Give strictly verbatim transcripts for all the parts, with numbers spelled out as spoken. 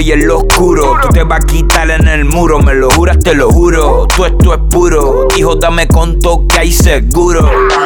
y en lo oscuro. Tú te vas a quitar en el muro, me lo juras, te lo juro. Tú esto es puro, hijo, dame conto que hay seguro.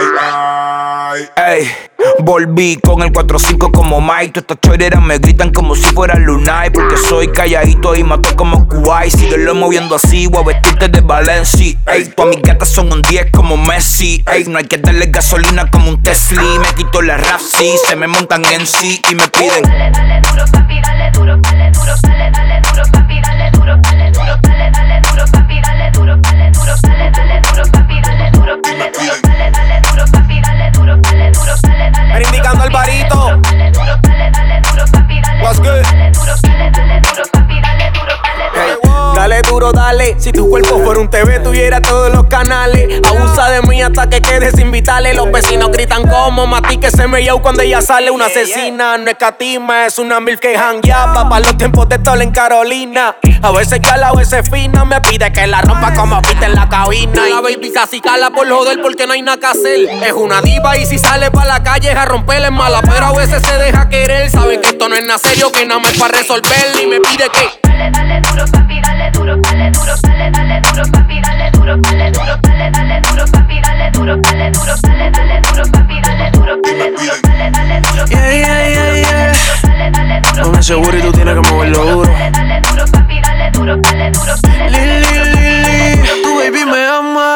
Ey, volví con el cuatro cinco como Mike. Todas estas choreras me gritan como si fuera Lunay. Porque soy calladito y mato como Kuwait. Síguelo moviendo así, voy a vestirte de Valencia. Ey, todas mis gatas son un diez como Messi. Ey, no hay que darle gasolina como un Tesla. Me quito la rap, sí, se me montan en sí y me piden. Dale, dale duro, papi, dale duro, dale duro, dale, dale duro, papi, dale duro, dale duro, dale, dale duro, papi, dale duro, dale duro, dale, dale duro, papi, dale duro, dale duro, dale, dale duro, papi, dale duro, dale duro, dale, dale. Ven indicando al barito. Dale duro, dale, dale duro, papi, dale What's duro, good? dale duro, dale, dale duro, papi, dale duro, dale duro. Hey, dale duro, dale. Si tu cuerpo fuera un T V, tuviera todos los canales. Abusa de mí hasta que quedes invitarle. Los vecinos gritan como Mati que se me llevó cuando ella sale. Una asesina, no es catima, es una milf que jangueaba pa' los tiempos de Tol en Carolina. A veces cala, a veces fina. Me pide que la rompa como pita en la cabina. La baby casi cala por joder porque no hay nada que hacer. Es una diva y si sale pa' la calle es a romperle mala. Pero a veces se deja querer. Sabe que esto no es nada serio, que nada más para resolver. Y me pide que Dale, dale duro, papi, dale duro, dale duro, dale, dale duro, papi, dale duro, dale duro, dale, dale duro, papi, dale duro, dale duro, dale, dale duro, papi, dale duro, dale duro, dale, dale duro, Yeah, yeah, yeah, yeah. dale, dale duro. Con ese booty tú tienes que moverlo duro. Dale, dale duro, papi, dale duro, dale duro, dale, dale Lili, duro, Lili, tu baby me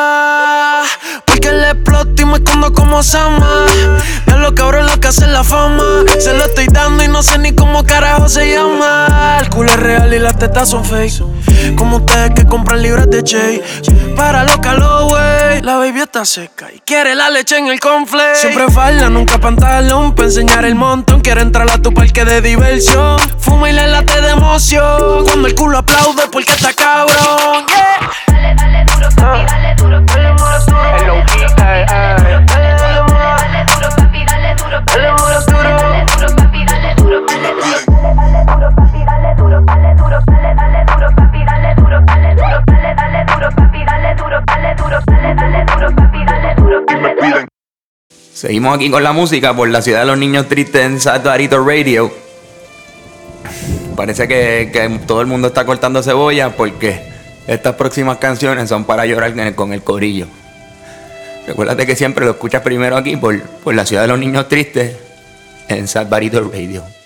ama. Porque le exploto y me escondo como Sama. Ya lo cabrón lo que hace la fama. Se lo estoy dando y no sé ni cómo carajo se llama. El culo es real y las tetas son fake. Como ustedes que compran libras de Che. Para los wey. La baby está seca y quiere la leche en el confle. Siempre falda, nunca pantalón. Pa' enseñar el montón. Quiere entrar a tu parque de diversión. Fuma y le late de emoción. Cuando el culo aplaude porque está cabrón. Yeah. dale, dale duro, papi, dale duro, dale duro, dale, Hello, dale duro, eh, eh. dale duro, dale duro, papi, dale duro, dale duro, dale duro, papi, dale duro, dale duro, dale duro, papi, dale duro, dale duro, dale, dale duro, papi, dale duro, dale duro, dale, dale duro, papi, dale duro, dale duro, dale, dale duro, papi, dale duro, dale duro. Seguimos aquí con la música por la ciudad de los niños tristes en Sad Barito Radio. Parece que, que todo el mundo está cortando cebolla porque estas próximas canciones son para llorar con el corillo. Recuérdate que siempre lo escuchas primero aquí por, por la ciudad de los niños tristes en Sad Barito Radio.